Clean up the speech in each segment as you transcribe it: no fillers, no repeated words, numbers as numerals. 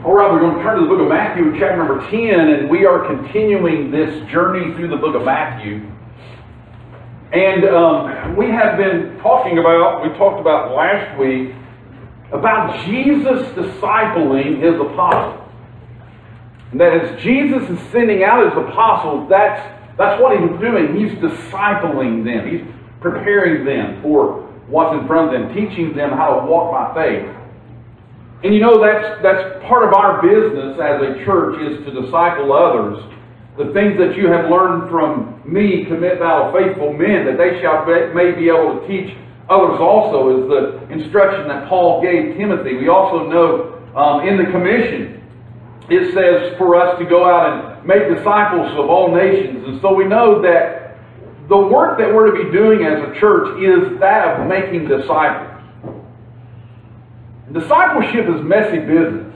All right, we're going to turn to the book of Matthew, chapter number 10, and we are continuing this journey through the book of Matthew. And we have been talking about, we talked about last week, about Jesus discipling his apostles. And that as Jesus is sending out his apostles, that's what he's doing. He's discipling them. He's preparing them for what's in front of them, teaching them how to walk by faith. And you know, that's part of our business as a church, is to disciple others. The things that you have learned from me, commit thou to faithful men, that they may be able to teach others also, is the instruction that Paul gave Timothy. We also know in the commission, it says for us to go out and make disciples of all nations. And so we know that the work that we're to be doing as a church is that of making disciples. Discipleship is messy business.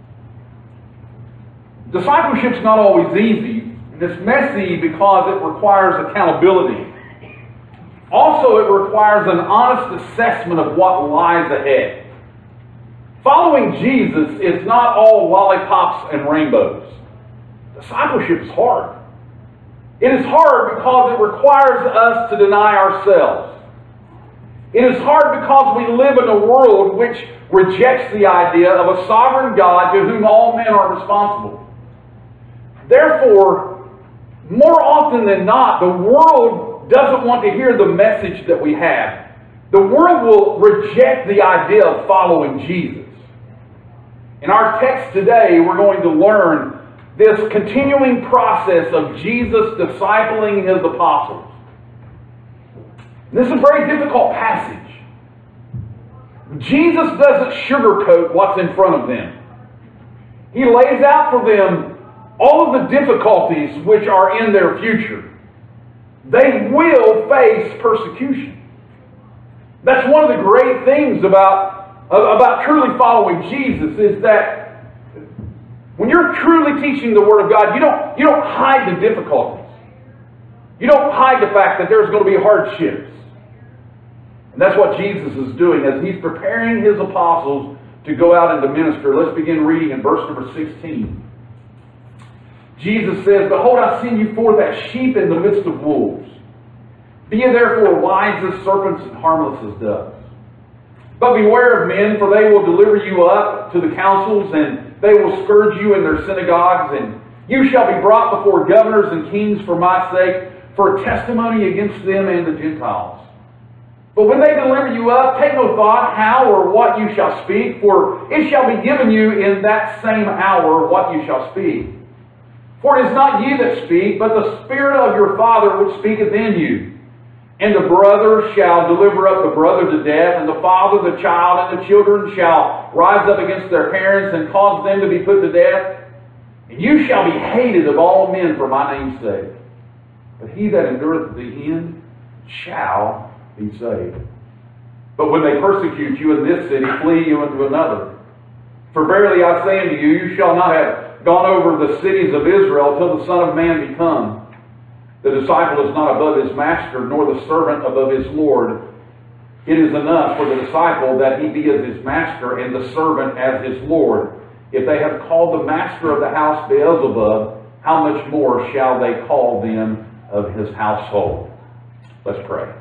Discipleship's not always easy. And it's messy because it requires accountability. Also, it requires an honest assessment of what lies ahead. Following Jesus is not all lollipops and rainbows. Discipleship is hard. It is hard because it requires us to deny ourselves. It is hard because we live in a world which rejects the idea of a sovereign God to whom all men are responsible. Therefore, more often than not, the world doesn't want to hear the message that we have. The world will reject the idea of following Jesus. In our text today, we're going to learn this continuing process of Jesus discipling his apostles. This is a very difficult passage. Jesus doesn't sugarcoat what's in front of them. He lays out for them all of the difficulties which are in their future. They will face persecution. That's one of the great things about truly following Jesus, is that when you're truly teaching the Word of God, you don't hide the difficulties. You don't hide the fact that there's going to be hardships. And that's what Jesus is doing as he's preparing his apostles to go out and to minister. Let's begin reading in verse number 16. Jesus says, "Behold, I send you forth as sheep in the midst of wolves. Be ye therefore wise as serpents and harmless as doves. But beware of men, for they will deliver you up to the councils, and they will scourge you in their synagogues, and you shall be brought before governors and kings for my sake, for a testimony against them and the Gentiles. But when they deliver you up, take no thought how or what you shall speak, for it shall be given you in that same hour what you shall speak. For it is not ye that speak, but the Spirit of your Father which speaketh in you. And the brother shall deliver up the brother to death, and the father the child, and the children shall rise up against their parents, and cause them to be put to death. And you shall be hated of all men for my name's sake. But he that endureth to the end shall be saved. But when they persecute you in this city, flee you into another. For verily I say unto you, you shall not have gone over the cities of Israel till the Son of Man be come. The disciple is not above his master, nor the servant above his Lord. It is enough for the disciple that he be as his master, and the servant as his Lord. If they have called the master of the house Beelzebub, how much more shall they call them of his household?" Let's pray.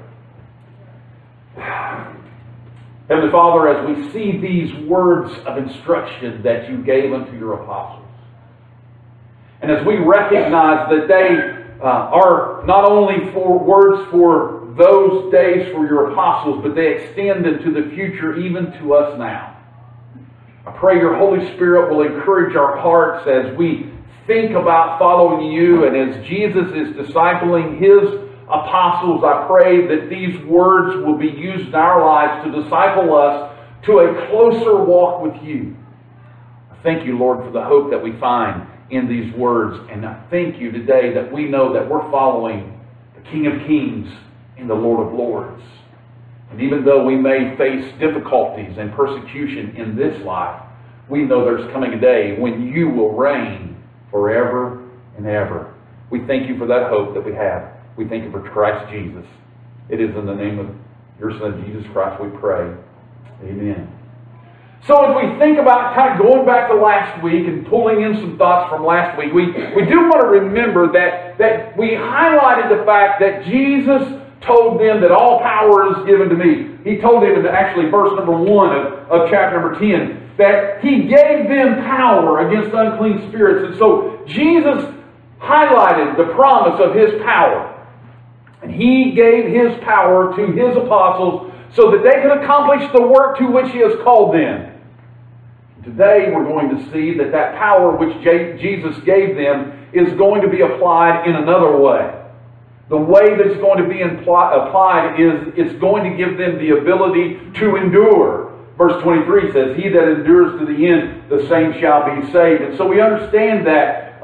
Heavenly Father, as we see these words of instruction that you gave unto your apostles, and as we recognize that they are not only for words for those days for your apostles, but they extend into the future even to us now, I pray your Holy Spirit will encourage our hearts as we think about following you, and as Jesus is discipling his apostles, I pray that these words will be used in our lives to disciple us to a closer walk with you. I thank you, Lord, for the hope that we find in these words, and I thank you today that we know that we're following the King of Kings and the Lord of Lords. And even though we may face difficulties and persecution in this life, we know there's coming a day when you will reign forever and ever. We thank you for that hope that we have. We thank you for Christ Jesus. It is in the name of your Son, Jesus Christ, we pray. Amen. So as we think about kind of going back to last week and pulling in some thoughts from last week, we do want to remember that we highlighted the fact that Jesus told them that all power is given to me. He told them in actually verse number 1 of chapter number 10 that He gave them power against unclean spirits. And so Jesus highlighted the promise of His power. And He gave His power to His apostles so that they could accomplish the work to which He has called them. Today we're going to see that power which Jesus gave them is going to be applied in another way. The way that it's going to be applied is it's going to give them the ability to endure. Verse 23 says, "He that endures to the end, the same shall be saved." And so we understand that,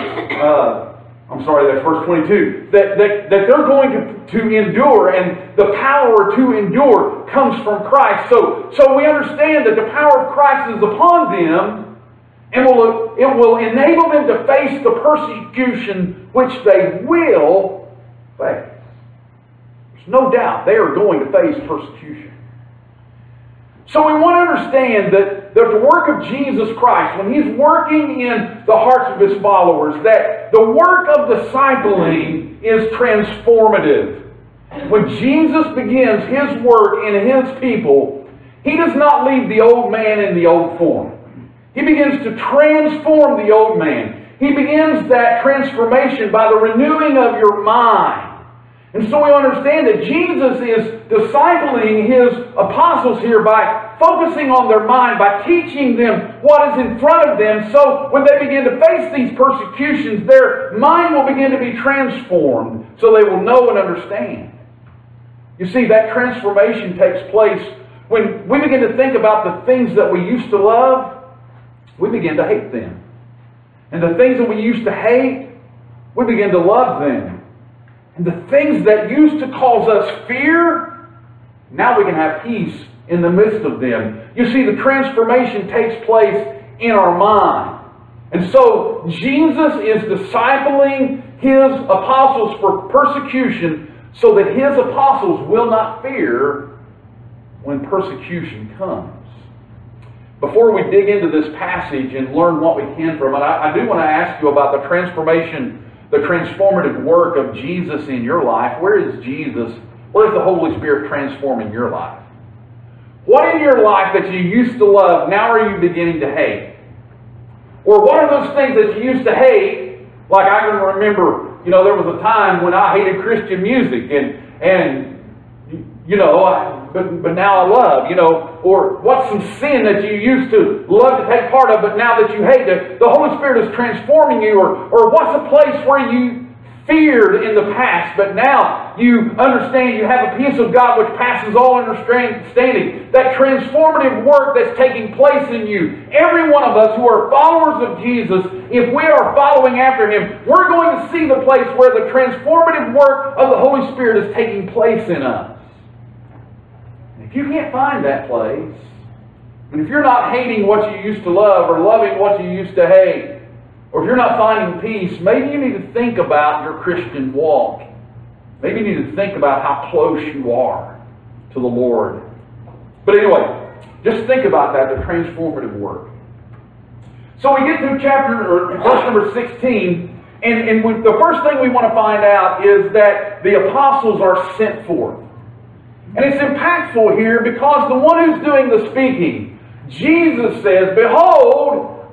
that's verse 22, that they're going to endure, and the power to endure comes from Christ. So we understand that the power of Christ is upon them, and it will enable them to face the persecution which they will face. There's no doubt they are going to face persecution. So we want to understand that the work of Jesus Christ, when He's working in the hearts of His followers, that the work of discipling is transformative. When Jesus begins His work in His people, He does not leave the old man in the old form. He begins to transform the old man. He begins that transformation by the renewing of your mind. And so we understand that Jesus is discipling His apostles here by focusing on their mind, by teaching them what is in front of them. So when they begin to face these persecutions, their mind will begin to be transformed so they will know and understand. You see, that transformation takes place when we begin to think about the things that we used to love, we begin to hate them. And the things that we used to hate, we begin to love them. And the things that used to cause us fear, now we can have peace in the midst of them. You see, the transformation takes place in our mind. And so Jesus is discipling His apostles for persecution so that His apostles will not fear when persecution comes. Before we dig into this passage and learn what we can from it, I do want to ask you about the transformation, the transformative work of Jesus in your life. Where is Jesus? Where is the Holy Spirit transforming your life? What in your life that you used to love, now are you beginning to hate? Or what are those things that you used to hate? Like I can remember, there was a time when I hated Christian music but now I love, or what's some sin that you used to love to take part of, but now that you hate it, the Holy Spirit is transforming you, or what's a place where you feared in the past, but now you understand you have a peace of God which passes all understanding. That transformative work that's taking place in you. Every one of us who are followers of Jesus, if we are following after Him, we're going to see the place where the transformative work of the Holy Spirit is taking place in us. If you can't find that place, and if you're not hating what you used to love or loving what you used to hate, or if you're not finding peace, maybe you need to think about your Christian walk. Maybe you need to think about how close you are to the Lord. But anyway, just think about that, the transformative work. So we get through verse number 16, and the first thing we want to find out is that the apostles are sent forth. And it's impactful here because the one who's doing the speaking, Jesus says, "Behold,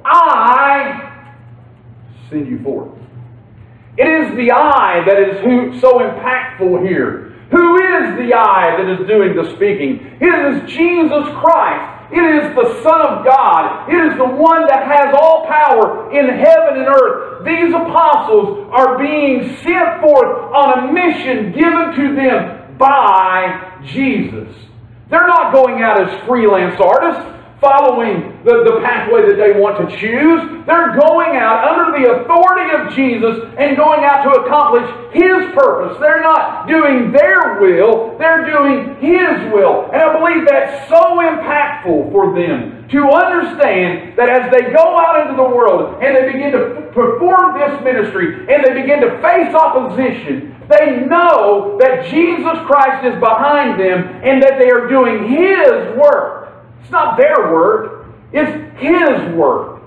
I send you forth." It is the I that is so impactful here. Who is the I that is doing the speaking? It is Jesus Christ. It is the Son of God. It is the one that has all power in heaven and earth. These apostles are being sent forth on a mission given to them by Jesus. They're not going out as freelance artists, following the pathway that they want to choose. They're going out under the authority of Jesus and going out to accomplish His purpose. They're not doing their will, they're doing His will. And I believe that's so impactful for them to understand that as they go out into the world and they begin to perform this ministry and they begin to face opposition, they know that Jesus Christ is behind them and that they are doing His work. It's not their work. It's His work.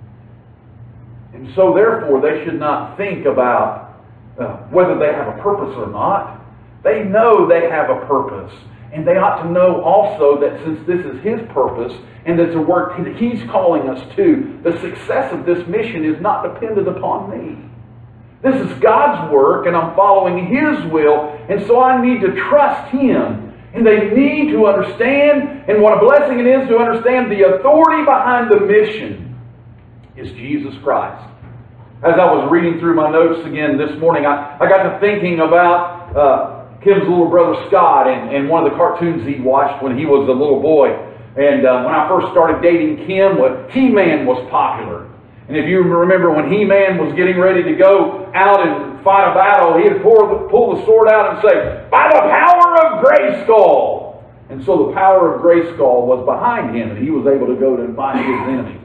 And so therefore they should not think about whether they have a purpose or not. They know they have a purpose. And they ought to know also that since this is His purpose and it's a work that He's calling us to, the success of this mission is not dependent upon me. This is God's work and I'm following His will, and so I need to trust Him. And they need to understand, and what a blessing it is to understand the authority behind the mission is Jesus Christ. As I was reading through my notes again this morning, I got to thinking about Kim's little brother Scott and one of the cartoons he watched when he was a little boy. And when I first started dating Kim, He-Man was popular. And if you remember when He-Man was getting ready to go out and fight a battle, he'd pull the sword out and say, "By the power of Grayskull!" And so the power of Grayskull was behind him, and he was able to go to find his enemies.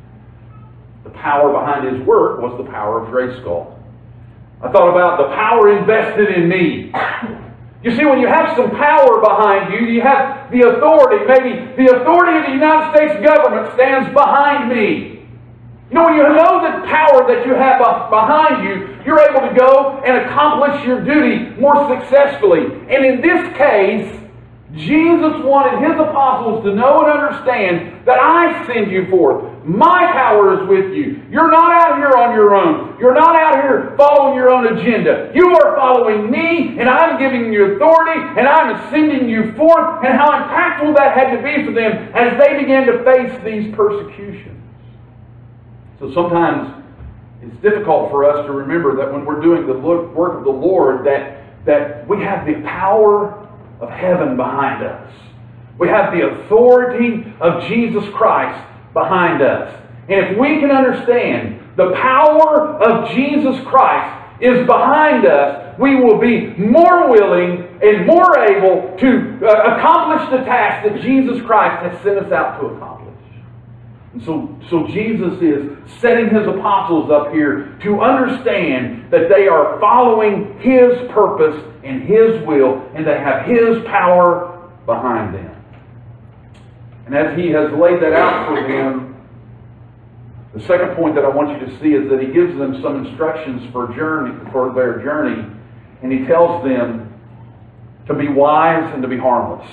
The power behind his work was the power of Grayskull. I thought about the power invested in me. You see, when you have some power behind you, you have the authority. Maybe the authority of the United States government stands behind me. You know, when you know the power that you have behind you, you're able to go and accomplish your duty more successfully. And in this case, Jesus wanted His apostles to know and understand that I send you forth. My power is with you. You're not out here on your own. You're not out here following your own agenda. You are following me, and I'm giving you authority, and I'm sending you forth. And how impactful that had to be for them as they began to face these persecutions. So sometimes it's difficult for us to remember that when we're doing the work of the Lord, that we have the power of heaven behind us. We have the authority of Jesus Christ behind us. And if we can understand the power of Jesus Christ is behind us, we will be more willing and more able to accomplish the task that Jesus Christ has sent us out to accomplish. And so Jesus is setting His apostles up here to understand that they are following His purpose and His will, and they have His power behind them. And as He has laid that out for them, the second point that I want you to see is that He gives them some instructions for their journey, and He tells them to be wise and to be harmless.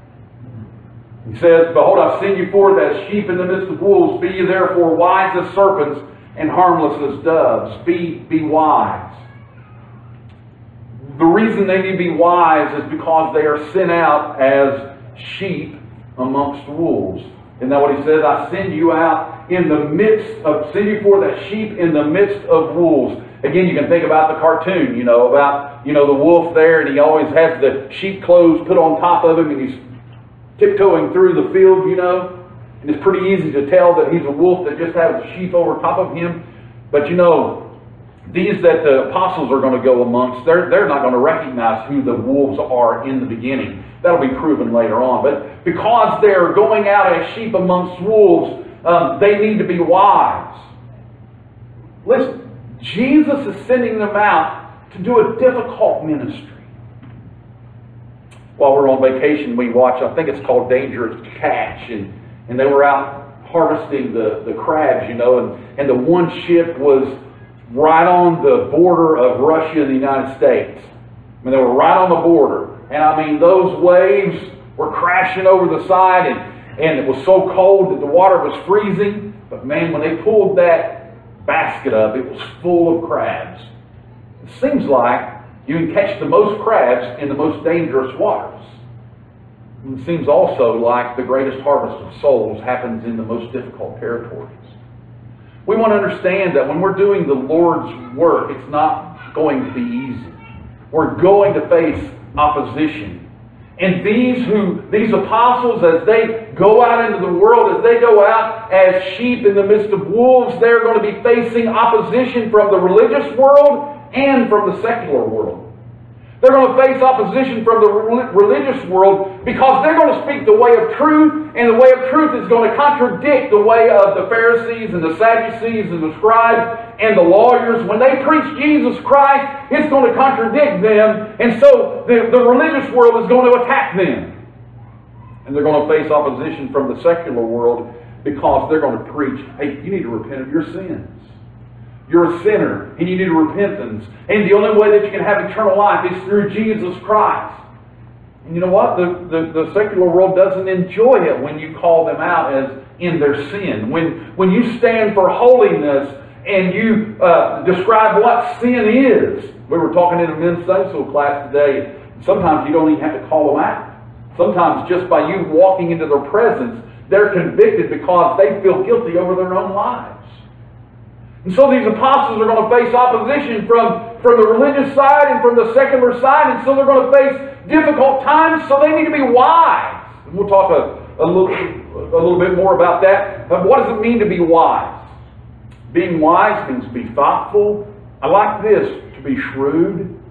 He says, "Behold, I send you forth as sheep in the midst of wolves. Be ye therefore wise as serpents and harmless as doves." Be wise. The reason they need to be wise is because they are sent out as sheep amongst wolves. Isn't that what He says? "I send you out in the midst of," send you forth as sheep in the midst of wolves. Again, you can think about the cartoon, about the wolf there, and he always has the sheep clothes put on top of him, and he's tiptoeing through the field, and it's pretty easy to tell that he's a wolf that just has a sheep over top of him. But these that the apostles are going to go amongst, they're not going to recognize who the wolves are in the beginning. That'll be proven later on. But because they're going out as sheep amongst wolves, they need to be wise. Listen, Jesus is sending them out to do a difficult ministry. While we're on vacation, we watch, I think it's called Dangerous Catch, and they were out harvesting the crabs, and the one ship was right on the border of Russia and the United States. I mean, they were right on the border. And those waves were crashing over the side, and it was so cold that the water was freezing. But man, when they pulled that basket up, it was full of crabs. It seems like you can catch the most crabs in the most dangerous waters. And it seems also like the greatest harvest of souls happens in the most difficult territories. We want to understand that when we're doing the Lord's work, it's not going to be easy. We're going to face opposition. And these apostles, as they go out into the world, as they go out as sheep in the midst of wolves, they're going to be facing opposition from the religious world and from the secular world. They're going to face opposition from the religious world because they're going to speak the way of truth, and the way of truth is going to contradict the way of the Pharisees and the Sadducees and the scribes and the lawyers. When they preach Jesus Christ, it's going to contradict them, and so the religious world is going to attack them. And they're going to face opposition from the secular world because they're going to preach, hey, you need to repent of your sins. You're a sinner, and you need repentance. And the only way that you can have eternal life is through Jesus Christ. And you know what? The secular world doesn't enjoy it when you call them out as in their sin. When you stand for holiness and you describe what sin is. We were talking in a men's Sunday school class today. Sometimes you don't even have to call them out. Sometimes just by you walking into their presence, they're convicted because they feel guilty over their own lives. And so these apostles are going to face opposition from the religious side and from the secular side, and so they're going to face difficult times, so they need to be wise. And we'll talk a little bit more about that. But what does it mean to be wise? Being wise means to be thoughtful. I like this, to be shrewd.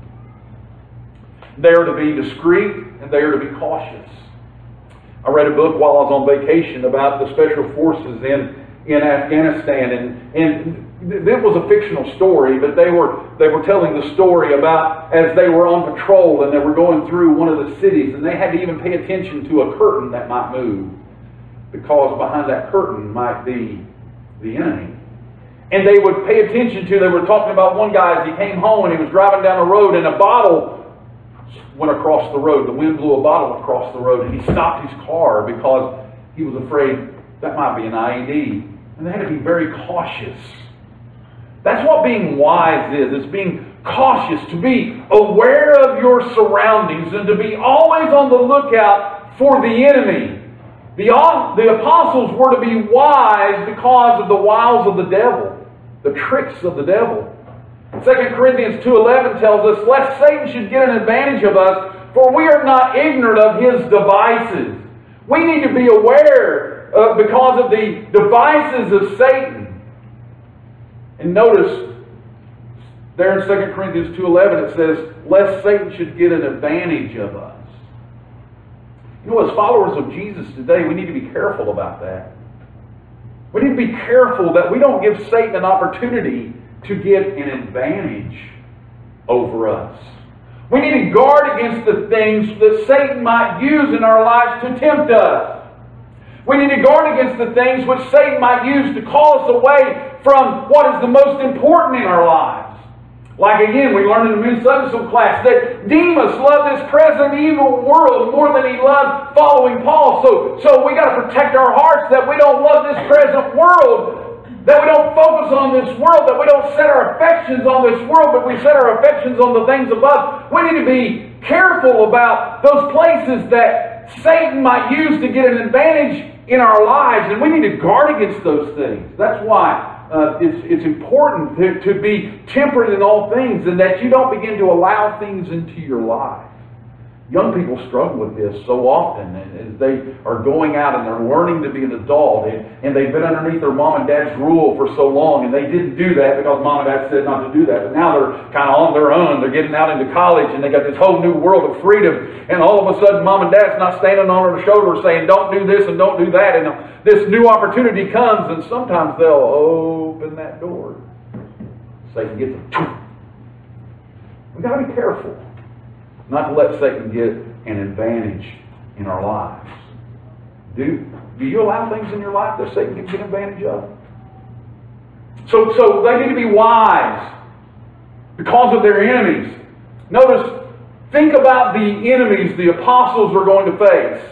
They are to be discreet, and they are to be cautious. I read a book while I was on vacation about the special forces in Afghanistan, and it was a fictional story, but they were telling the story about as they were on patrol and they were going through one of the cities, and they had to even pay attention to a curtain that might move, because behind that curtain might be the enemy. And they would pay attention to, they were talking about one guy as he came home and he was driving down the road and a bottle went across the road. The wind blew a bottle across the road, and he stopped his car because he was afraid that might be an IED. And they had to be very cautious. That's what being wise is. It's being cautious, to be aware of your surroundings and to be always on the lookout for the enemy. The apostles were to be wise because of the wiles of the devil, the tricks of the devil. 2 Corinthians 2:11 tells us, lest Satan should get an advantage of us, for we are not ignorant of his devices. We need to be aware because of the devices of Satan. And notice, there in 2 Corinthians 2:11 it says, lest Satan should get an advantage of us. You know, as followers of Jesus today, we need to be careful about that. We need to be careful that we don't give Satan an opportunity to get an advantage over us. We need to guard against the things that Satan might use in our lives to tempt us. We need to guard against the things which Satan might use to call us away from what is the most important in our lives. Like again, we learned in the men's Sunday school class that Demas loved this present evil world more than he loved following Paul. So we got to protect our hearts that we don't love this present world, that we don't focus on this world, that we don't set our affections on this world, but we set our affections on the things above. We need to be careful about those places that Satan might use to get an advantage in our lives, and we need to guard against those things. That's why it's important to be temperate in all things, and that you don't begin to allow things into your life. Young people struggle with this so often as they are going out and they're learning to be an adult, and they've been underneath their mom and dad's rule for so long, and they didn't do that because mom and dad said not to do that. But now they're kind of on their own. They're getting out into college, and they got this whole new world of freedom, and all of a sudden mom and dad's not standing on their shoulder saying don't do this and don't do that, and this new opportunity comes, and sometimes they'll open that door. Satan gets them. We've got to be careful not to let Satan get an advantage in our lives. Do you allow things in your life that Satan can get advantage of? So they need to be wise because of their enemies. Notice, think about the enemies the apostles are going to face.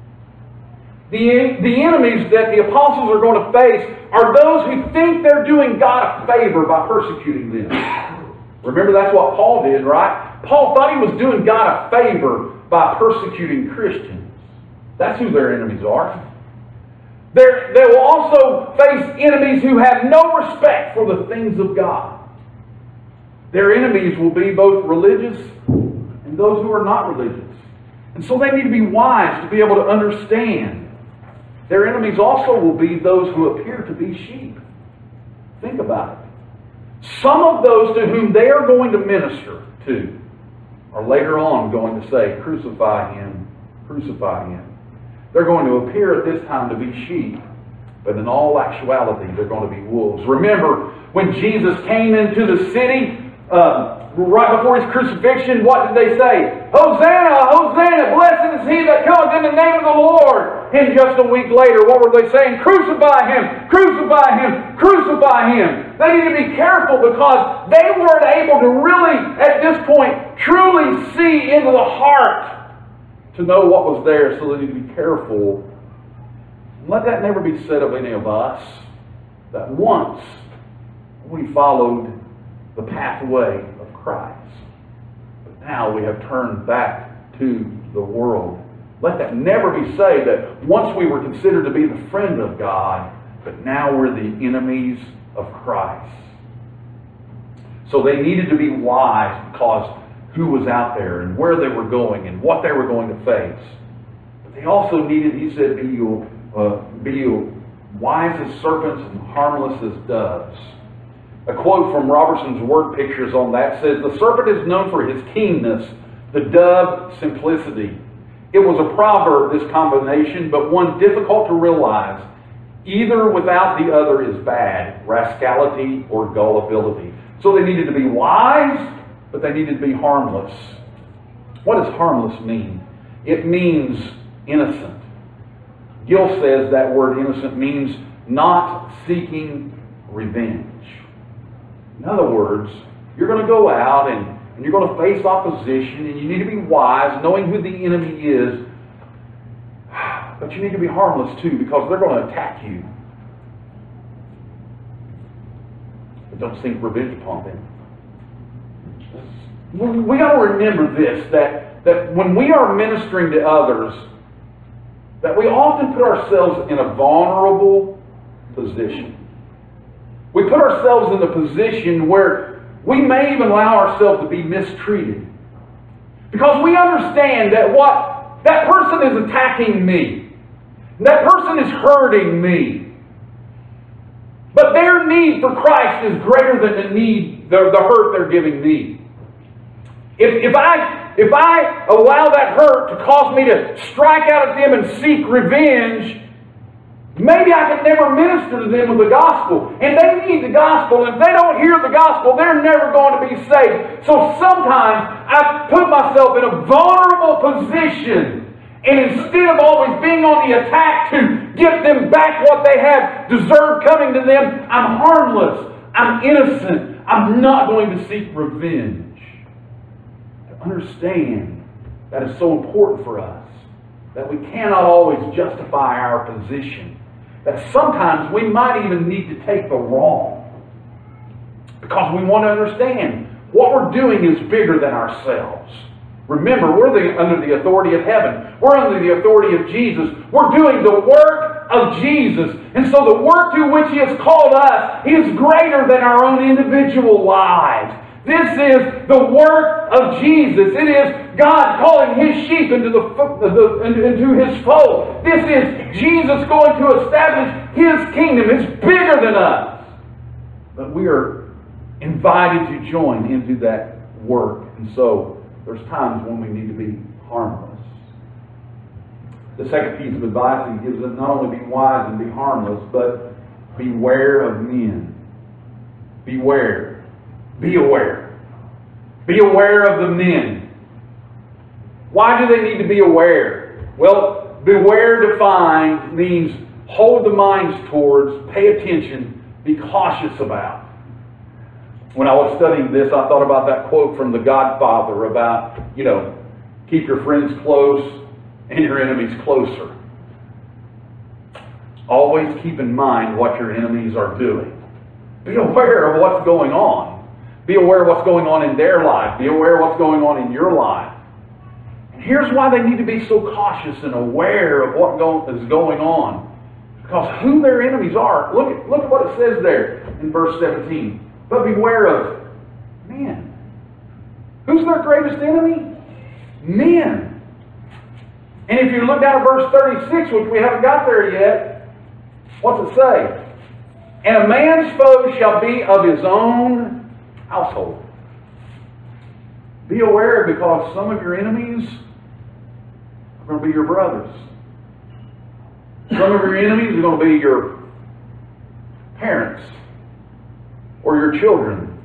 The enemies that the apostles are going to face are those who think they're doing God a favor by persecuting them. Remember, that's what Paul did, right? Paul thought he was doing God a favor by persecuting Christians. That's who their enemies are. They will also face enemies who have no respect for the things of God. Their enemies will be both religious and those who are not religious. And so they need to be wise to be able to understand. Their enemies also will be those who appear to be sheep. Think about it. Some of those to whom they are going to minister to are later on going to say, crucify him, crucify him. They're going to appear at this time to be sheep, but in all actuality, they're going to be wolves. Remember, when Jesus came into the city, right before his crucifixion, what did they say? Hosanna, Hosanna, blessed is he that comes in the name of the Lord. And just a week later, what were they saying? Crucify Him! Crucify Him! Crucify Him! They need to be careful because they weren't able to really, at this point, truly see into the heart to know what was there, so they need to be careful. And let that never be said of any of us, that once we followed the pathway of Christ, but now we have turned back to the world. Let that never be said that once we were considered to be the friend of God, but now we're the enemies of Christ. So they needed to be wise because who was out there and where they were going and what they were going to face. But they also needed, he said, be you wise as serpents and harmless as doves. A quote from Robertson's word pictures on that says, "The serpent is known for his keenness, the dove simplicity." It was a proverb, this combination, but one difficult to realize. Either without the other is bad, rascality or gullibility. So they needed to be wise, but they needed to be harmless. What does harmless mean? It means innocent. Gill says that word innocent means not seeking revenge. In other words, you're going to go out and you're going to face opposition, and you need to be wise, knowing who the enemy is. But you need to be harmless too, because they're going to attack you. But don't seek revenge upon them. We got to remember this, that when we are ministering to others, that we often put ourselves in a vulnerable position. We put ourselves in the position where we may even allow ourselves to be mistreated. Because we understand that that person is attacking me. That person is hurting me. But their need for Christ is greater than the hurt they're giving me. If I allow that hurt to cause me to strike out at them and seek revenge, maybe I can never minister to them with the gospel. And they need the gospel. And if they don't hear the gospel, they're never going to be saved. So sometimes I put myself in a vulnerable position. And instead of always being on the attack to get them back what they have deserved coming to them, I'm harmless. I'm innocent. I'm not going to seek revenge. To understand that is so important for us. That we cannot always justify our position. That sometimes we might even need to take the wrong. Because we want to understand what we're doing is bigger than ourselves. Remember, we're under the authority of heaven. We're under the authority of Jesus. We're doing the work of Jesus. And so the work to which He has called us is greater than our own individual lives. This is the work of Jesus. It is God calling His sheep into His fold. This is Jesus going to establish His kingdom. It's bigger than us. But we are invited to join into that work. And so there's times when we need to be harmless. The second piece of advice He gives us, not only be wise and be harmless, but beware of men. Beware. Be aware. Be aware of the men. Why do they need to be aware? Well, beware defined means hold the minds towards, pay attention, be cautious about. When I was studying this, I thought about that quote from The Godfather about, keep your friends close and your enemies closer. Always keep in mind what your enemies are doing. Be aware of what's going on. Be aware of what's going on in their life. Be aware of what's going on in your life. And here's why they need to be so cautious and aware of what is going on. Because who their enemies are. Look at what it says there in verse 17. But beware of men. Who's their greatest enemy? Men. And if you look down at verse 36, which we haven't got there yet, what's it say? And a man's foe shall be of his own household. Be aware, because some of your enemies are going to be your brothers. Some of your enemies are going to be your parents or your children.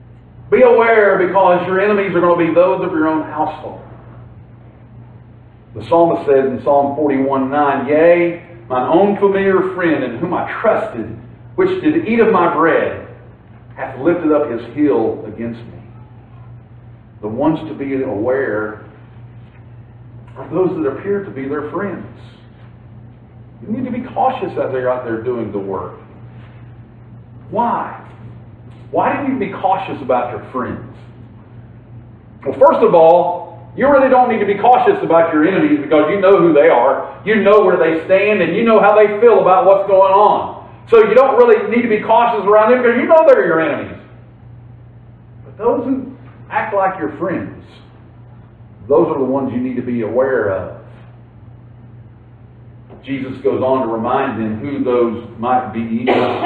Be aware, because your enemies are going to be those of your own household. The psalmist says in Psalm 41:9, "Yea, mine own familiar friend, in whom I trusted, which did eat of my bread, hath lifted up his heel against me." The ones to be aware are those that appear to be their friends. You need to be cautious as they're out there doing the work. Why? Why do you need to be cautious about your friends? Well, first of all, you really don't need to be cautious about your enemies because you know who they are, you know where they stand, and you know how they feel about what's going on. So you don't really need to be cautious around them because you know they're your enemies. But those who act like your friends, those are the ones you need to be aware of. Jesus goes on to remind them who those might be.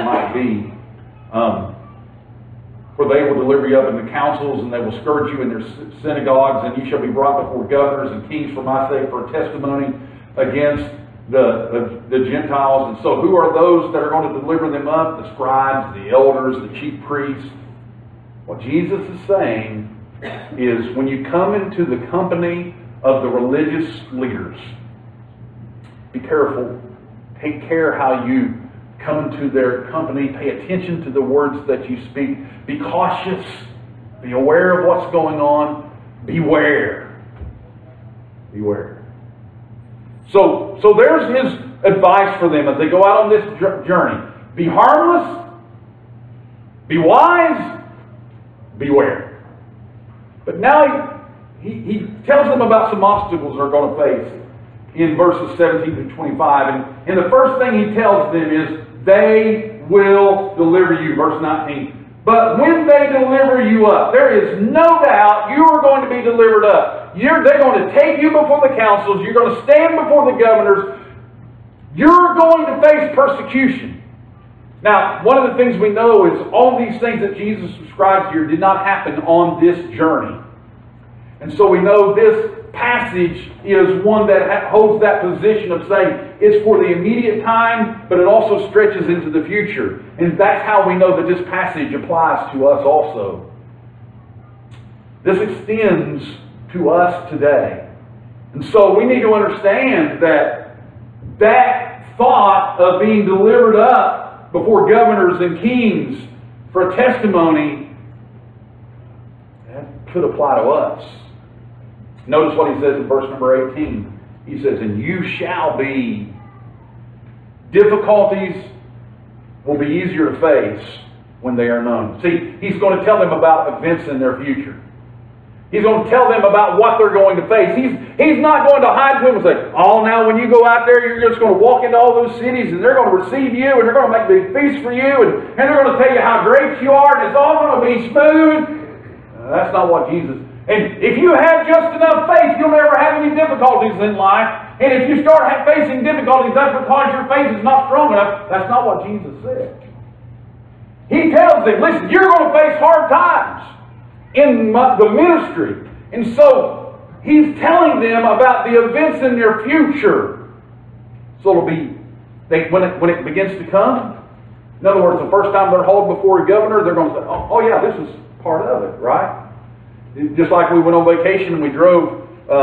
For they will deliver you up into councils, and they will scourge you in their synagogues, and you shall be brought before governors and kings for my sake, for a testimony against the Gentiles. And so who are those that are going to deliver them up? The scribes, the elders, the chief priests. What Jesus is saying is when you come into the company of the religious leaders, be careful. Take care how you come into their company. Pay attention to the words that you speak. Be cautious. Be aware of what's going on. Beware. Beware. So there's his advice for them as they go out on this journey. Be harmless. Be wise. Beware. But now he tells them about some obstacles they're going to face in verses 17 to 25. And the first thing he tells them is, they will deliver you. Verse 19. But when they deliver you up, there is no doubt you are going to be delivered up. They're going to take you before the councils. You're going to stand before the governors. You're going to face persecution. Now, one of the things we know is all these things that Jesus describes here did not happen on this journey. And so we know this passage is one that holds that position of saying it's for the immediate time, but it also stretches into the future. And that's how we know that this passage applies to us also. This extends to us today. And so we need to understand that thought of being delivered up before governors and kings for a testimony, that could apply to us. Notice what he says in verse number 18. He says, and you shall be. Difficulties will be easier to face when they are known. See, he's going to tell them about events in their future. He's going to tell them about what they're going to face. He's not going to hide to them and say, oh, now when you go out there, you're just going to walk into all those cities and they're going to receive you and they're going to make big feasts for you and they're going to tell you how great you are and it's all going to be smooth. That's not what Jesus. And if you have just enough faith, you'll never have any difficulties in life. And if you start facing difficulties, that's because your faith is not strong enough. That's not what Jesus said. He tells them, listen, you're going to face hard times in the ministry. And so he's telling them about the events in their future. So it'll be, when it begins to come, in other words, the first time they're hauled before a governor, they're going to say, oh yeah, this is part of it, right? Just like we went on vacation and we drove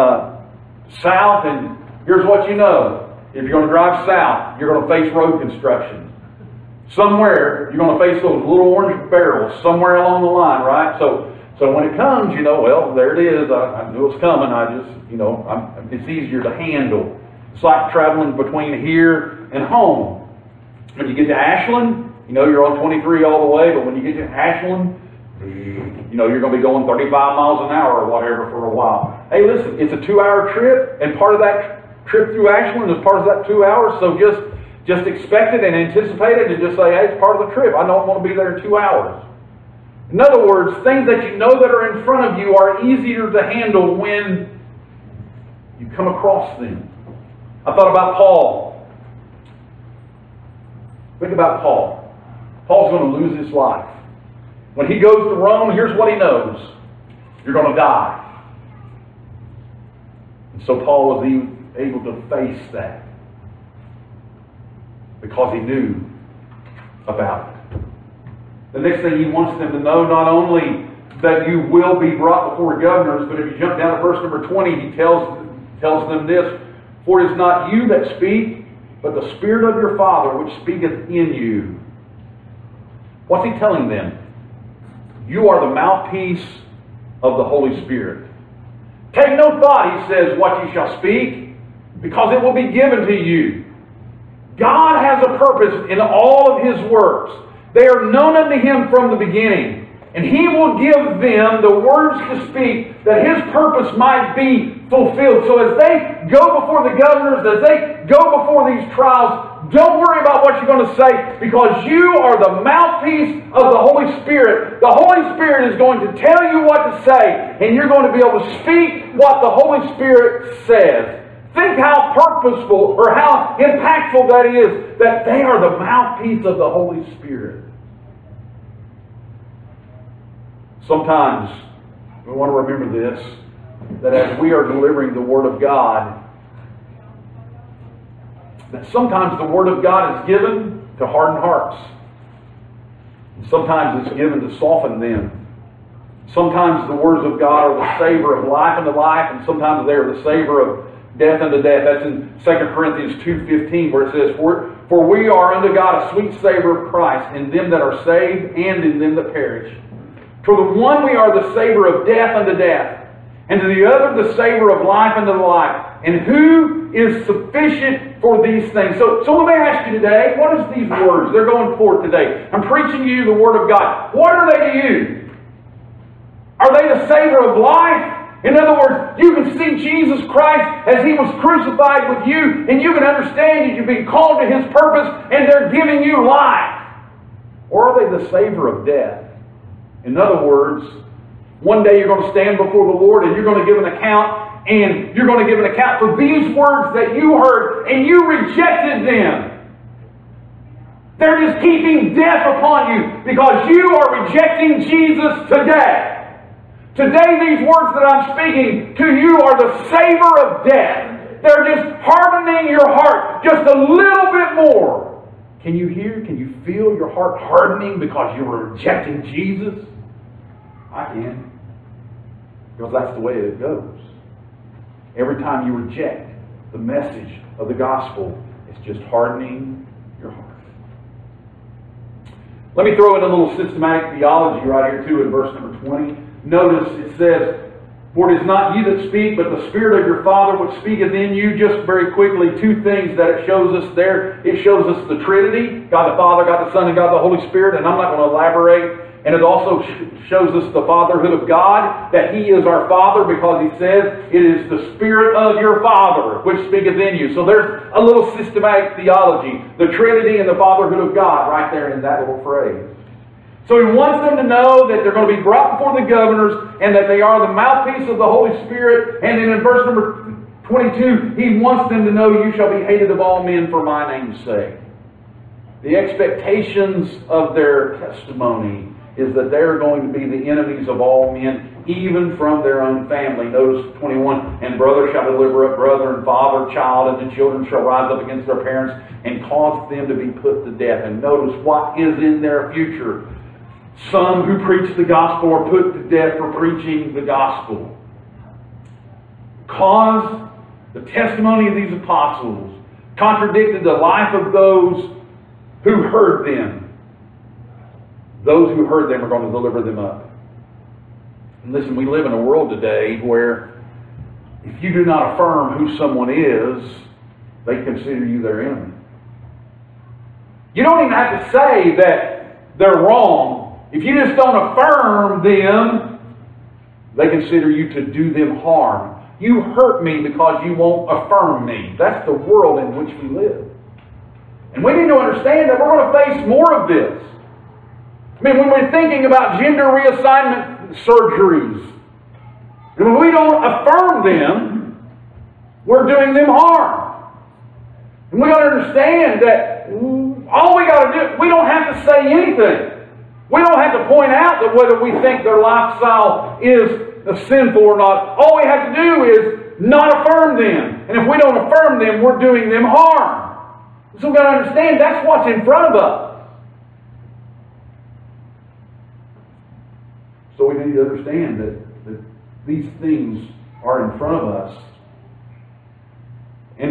south, and here's what you know. If you're going to drive south, you're going to face road construction. Somewhere, you're going to face those little orange barrels somewhere along the line, right? So when it comes, you know, well, there it is. I knew it was coming. It's easier to handle. It's like traveling between here and home. When you get to Ashland, you know you're on 23 all the way, but when you get to Ashland, you know, you're going to be going 35 miles an hour or whatever for a while. Hey, listen, it's a 2-hour trip, and part of that trip through Ashland is part of that 2 hours, so just expect it and anticipate it and just say, hey, it's part of the trip. I don't want to be there in 2 hours. In other words, things that you know that are in front of you are easier to handle when you come across them. I thought about Paul. Think about Paul. Paul's going to lose his life. When he goes to Rome, here's what he knows. You're going to die. And so Paul was able to face that because he knew about it. The next thing he wants them to know, not only that you will be brought before governors, but if you jump down to verse number 20, he tells tells them this, "For it is not you that speak, but the Spirit of your Father which speaketh in you." What's he telling them? You are the mouthpiece of the Holy Spirit. Take no thought, he says, what you shall speak, because it will be given to you. God has a purpose in all of His works. They are known unto Him from the beginning. And He will give them the words to speak that His purpose might be fulfilled. So as they go before the governors, as they go before these trials, don't worry about what you're going to say, because you are the mouthpiece of the Holy Spirit. The Holy Spirit is going to tell you what to say, and you're going to be able to speak what the Holy Spirit says. Think how purposeful or how impactful that is, that they are the mouthpiece of the Holy Spirit. Sometimes we want to remember this, that as we are delivering the Word of God, that sometimes the Word of God is given to harden hearts. And sometimes it's given to soften them. Sometimes the words of God are the savor of life unto life, and sometimes they are the savor of death unto death. That's in 2 Corinthians 2:15, where it says, For we are unto God a sweet savor of Christ in them that are saved and in them that perish. For the one we are the savor of death unto death, and to the other the savor of life unto life. And who is sufficient for these things? So let me ask you today, what is these words? They're going forth today. I'm preaching to you the Word of God. What are they to you? Are they the savor of life? In other words, you can see Jesus Christ as He was crucified with you, and you can understand that you're being called to His purpose, and they're giving you life. Or are they the savor of death? In other words, one day you're going to stand before the Lord and you're going to give an account, and you're going to give an account for these words that you heard and you rejected them. They're just keeping death upon you because you are rejecting Jesus today. Today these words that I'm speaking to you are the savor of death. They're just hardening your heart just a little bit more. Can you hear? Can you feel your heart hardening because you were rejecting Jesus? I can. Because that's the way it goes. Every time you reject the message of the gospel, it's just hardening your heart. Let me throw in a little systematic theology right here too in verse number 20. Notice it says, For it is not you that speak, but the Spirit of your Father which speaketh in you. Just very quickly, two things that it shows us there. It shows us the Trinity, God the Father, God the Son, and God the Holy Spirit. And I'm not going to elaborate. And it also shows us the fatherhood of God, that He is our Father, because He says, It is the Spirit of your Father which speaketh in you. So there's a little systematic theology. The Trinity and the fatherhood of God right there in that little phrase. So He wants them to know that they're going to be brought before the governors and that they are the mouthpiece of the Holy Spirit. And then in verse number 22, He wants them to know, You shall be hated of all men for my name's sake. The expectations of their testimony is that they're going to be the enemies of all men, even from their own family. Notice 21, And brother shall deliver up brother, and father, child, and the children shall rise up against their parents and cause them to be put to death. And notice what is in their future. Some who preach the gospel are put to death for preaching the gospel. Because the testimony of these apostles contradicted the life of those who heard them. Those who heard them are going to deliver them up. And listen, we live in a world today where if you do not affirm who someone is, they consider you their enemy. You don't even have to say that they're wrong. If you just don't affirm them, they consider you to do them harm. You hurt me because you won't affirm me. That's the world in which we live. And we need to understand that we're going to face more of this. I mean, when we're thinking about gender reassignment surgeries, and when we don't affirm them, we're doing them harm. And we got to understand that all we got to do, we don't have to say anything. We don't have to point out that whether we think their lifestyle is sinful or not. All we have to do is not affirm them. And if we don't affirm them, we're doing them harm. So we've got to understand that's what's in front of us. So we need to understand that these things are in front of us.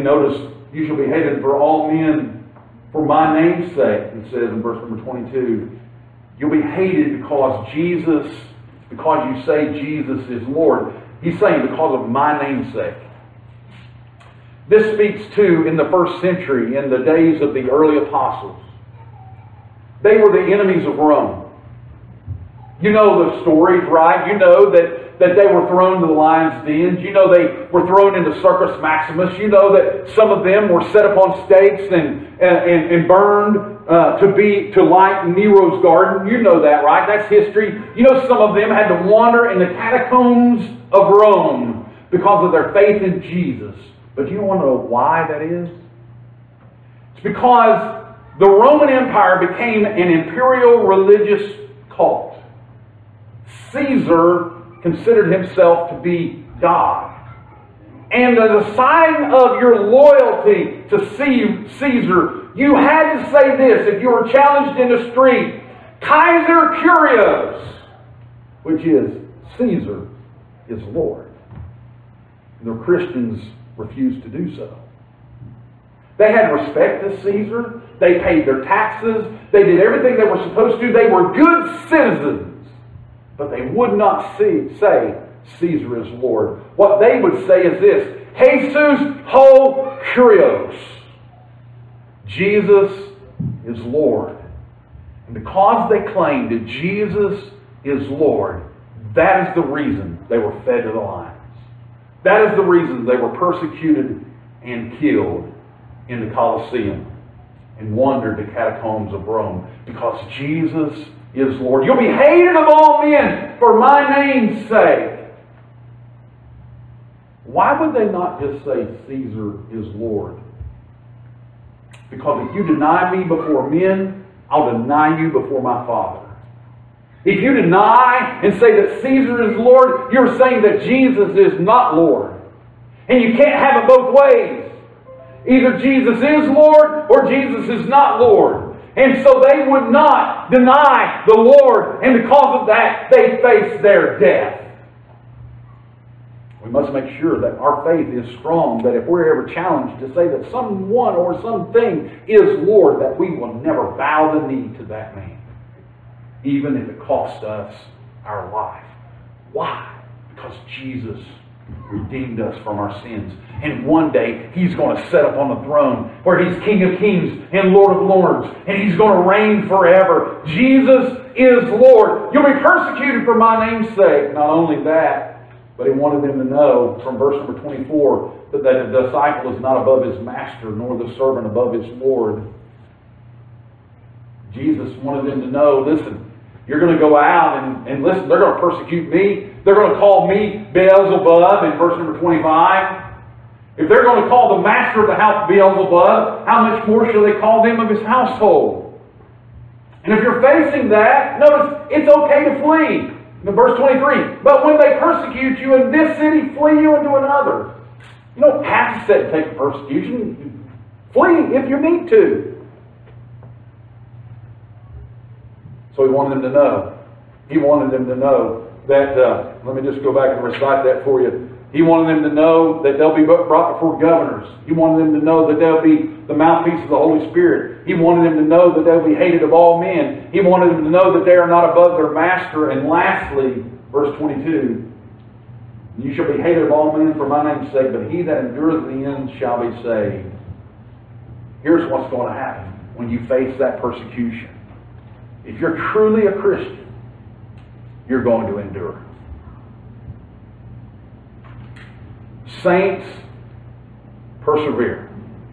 Secondly, notice, you shall be hated for all men for my name's sake. It says in verse number 22. You'll be hated because you say Jesus is Lord. He's saying because of my name's sake. This speaks to, in the first century, in the days of the early apostles. They were the enemies of Rome. You know the stories, right? You know that they were thrown to the lion's dens. You know they were thrown into Circus Maximus. You know that some of them were set upon stakes and burned to light Nero's garden. You know that, right? That's history. You know some of them had to wander in the catacombs of Rome because of their faith in Jesus. But do you want to know why that is? It's because the Roman Empire became an imperial religious cult. Caesar considered himself to be God. And as a sign of your loyalty to Caesar, you had to say this if you were challenged in the street: Kaiser Kyrios, which is Caesar is Lord. And the Christians refused to do so. They had respect to Caesar. They paid their taxes. They did everything they were supposed to. They were good citizens. But they would not say Caesar is Lord. What they would say is this: Jesus ho Kyrios. Jesus is Lord. And because they claimed that Jesus is Lord, that is the reason they were fed to the lions. That is the reason they were persecuted and killed in the Colosseum and wandered the catacombs of Rome. Because Jesus is Lord. You'll be hated of all men for my name's sake. Why would they not just say Caesar is Lord? Because if you deny me before men, I'll deny you before my Father. If you deny and say that Caesar is Lord, you're saying that Jesus is not Lord. And you can't have it both ways. Either Jesus is Lord or Jesus is not Lord. And so they would not deny the Lord, and because of that, they faced their death. We must make sure that our faith is strong, that if we're ever challenged to say that someone or something is Lord, that we will never bow the knee to that man, even if it costs us our life. Why? Because Jesus redeemed us from our sins. And one day, He's going to sit up on the throne where He's King of Kings and Lord of Lords. And He's going to reign forever. Jesus is Lord. You'll be persecuted for my name's sake. Not only that, but He wanted them to know from verse number 24 that the disciple is not above his master, nor the servant above his Lord. Jesus wanted them to know, listen, you're going to go out and listen, they're going to persecute me. They're going to call me Beelzebub in verse number 25. If they're going to call the master of the house Beelzebub, how much more shall they call them of his household? And if you're facing that, notice it's okay to flee. In verse 23, but when they persecute you in this city, flee you into another. You don't have to sit and take the persecution. Flee if you need to. So He wanted them to know. He wanted them to know that, let me just go back and recite that for you. He wanted them to know that they'll be brought before governors. He wanted them to know that they'll be the mouthpiece of the Holy Spirit. He wanted them to know that they'll be hated of all men. He wanted them to know that they are not above their master. And lastly, verse 22, you shall be hated of all men for my name's sake, but he that endureth to the end shall be saved. Here's what's going to happen when you face that persecution. If you're truly a Christian, you're going to endure. Saints persevere.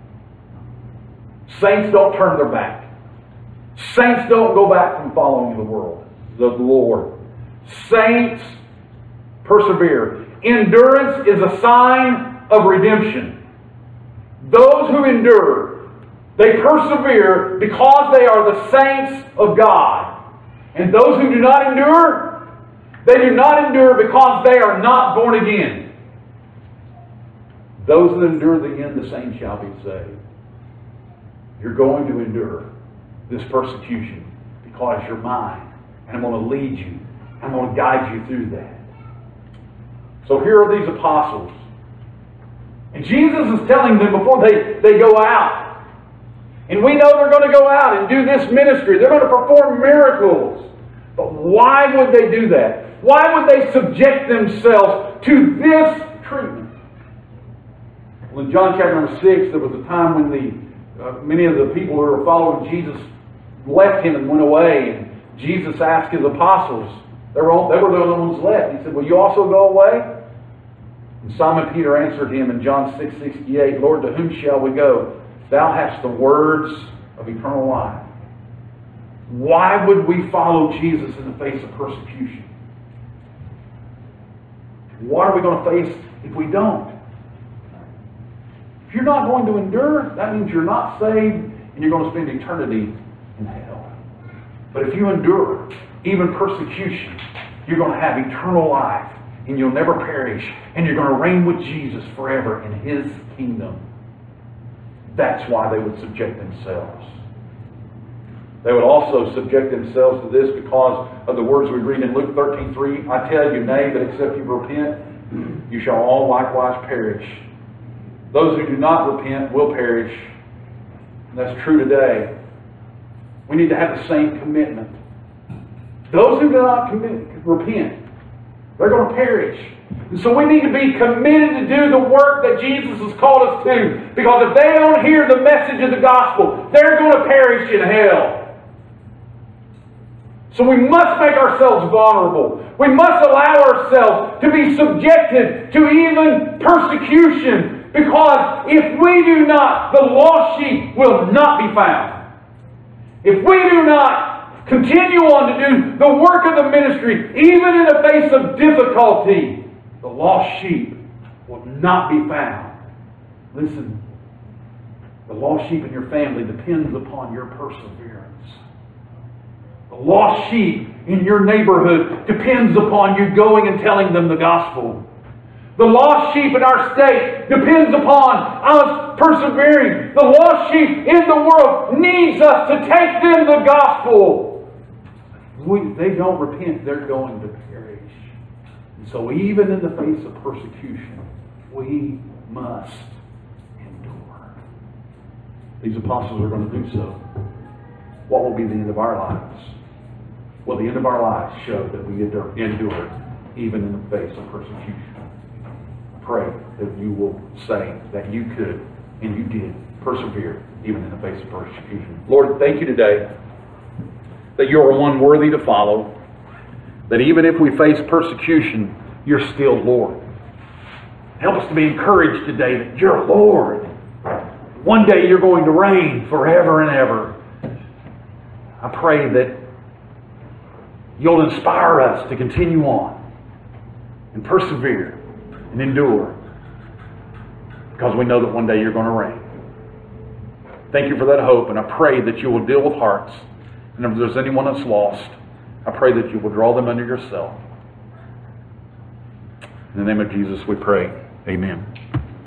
Saints don't turn their back. Saints don't go back from following the Lord. Saints persevere. Endurance is a sign of redemption. Those who endure, they persevere because they are the saints of God. And those who do not endure, they do not endure because they are not born again. Those that endure the end, the same shall be saved. You're going to endure this persecution because you're mine. And I'm going to lead you. I'm going to guide you through that. So here are these apostles And Jesus is telling them before they go out. And we know they're going to go out and do this ministry. They're going to perform miracles. But why would they do that? Why would they subject themselves to this treatment? Well, in John chapter number 6, there was a time when many of the people who were following Jesus left him and went away. And Jesus asked his apostles, they were the only ones left. He said, will you also go away? And Simon Peter answered him in John 6:68, Lord, to whom shall we go? Thou hast the words of eternal life. Why would we follow Jesus in the face of persecution? What are we going to face if we don't? If you're not going to endure, that means you're not saved and you're going to spend eternity in hell. But if you endure even persecution, you're going to have eternal life and you'll never perish and you're going to reign with Jesus forever in His kingdom. That's why they would subject themselves. They would also subject themselves to this because of the words we read in Luke 13:3. I tell you, nay, but except you repent, you shall all likewise perish. Those who do not repent will perish. And that's true today. We need to have the same commitment. Those who do not repent, they're going to perish. And so we need to be committed to do the work that Jesus has called us to. Because if they don't hear the message of the gospel, they're going to perish in hell. So we must make ourselves vulnerable. We must allow ourselves to be subjected to even persecution. Because if we do not, the lost sheep will not be found. If we do not continue on to do the work of the ministry, even in the face of difficulty, the lost sheep will not be found. Listen, the lost sheep in your family depends upon your perseverance. The lost sheep in your neighborhood depends upon you going and telling them the gospel. The lost sheep in our state depends upon us persevering. The lost sheep in the world needs us to take them the gospel. If they don't repent, they're going to perish. And so even in the face of persecution, we must endure. These apostles are going to do so. What will be the end of our lives? Well, the end of our lives show that we endure even in the face of persecution. Pray that you will say that you could and you did persevere even in the face of persecution. Lord, thank you today that you are one worthy to follow, that even if we face persecution, you're still Lord. Help us to be encouraged today that you're Lord. One day you're going to reign forever and ever. I pray that you'll inspire us to continue on and persevere and endure, because we know that one day you're going to reign. Thank you for that hope, and I pray that you will deal with hearts. And if there's anyone that's lost, I pray that you will draw them unto yourself. In the name of Jesus we pray. Amen.